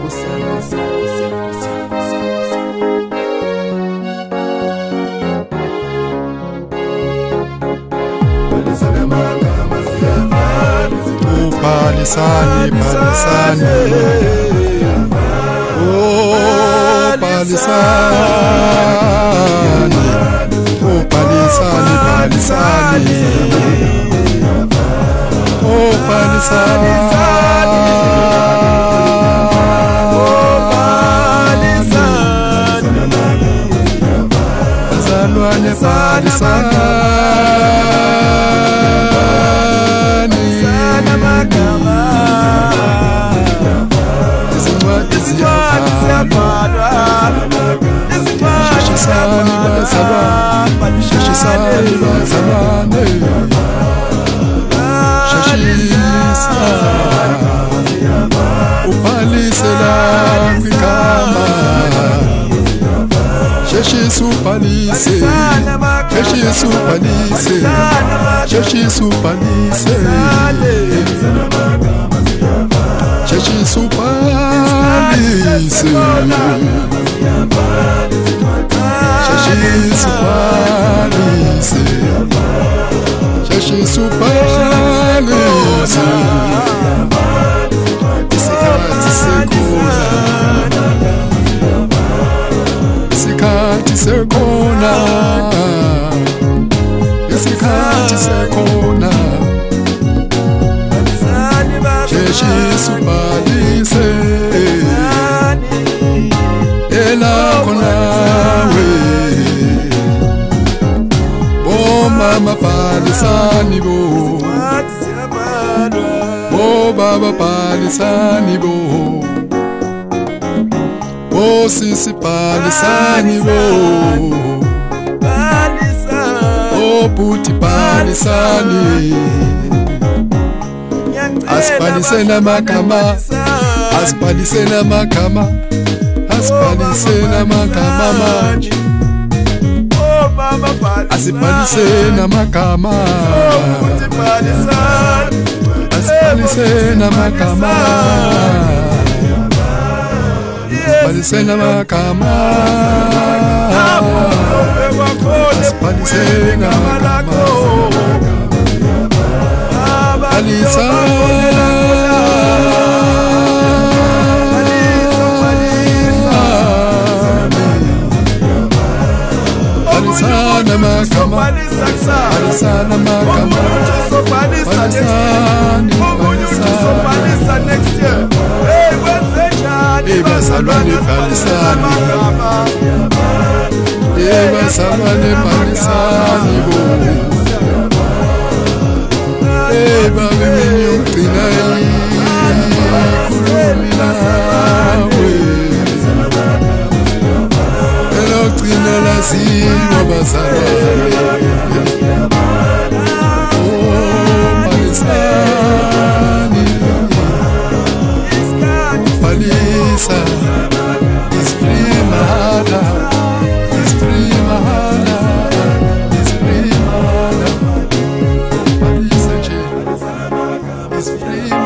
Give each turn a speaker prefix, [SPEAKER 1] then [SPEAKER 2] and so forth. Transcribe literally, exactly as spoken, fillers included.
[SPEAKER 1] Palisani, Palisani, oh Palisani, oh Palisani, Palisani, oh Palisani, Palisani, Palisani. Supalise, Chechi supalise, Chechi supalise, Chechi supalise, Chechi supalise, Chechi supalise. Isikati sekuna, isikati sekuna, isikati sekuna. Chechi supalise, ela konawe. Bo mama palisani bo, bo baba palisani bo, bo sisi palisani bo, bo puti palisani. Aspalise na makama, aspalise na makama, aspalise na makama maji, aspalise na makama, aspalise na makama, aspalise na makama, aspalise na makama. Palisa, Palisa na makama, Palisa na makama, Palisa ni Palisa next year. Eba salwane Palisa, Eba salwane Palisa ni bo. Eba mimi uktinai kurumina we Ela uktina la siwa basara Oh Palisani Palisa is free mahana, is free mahana, is free mahana. It's free.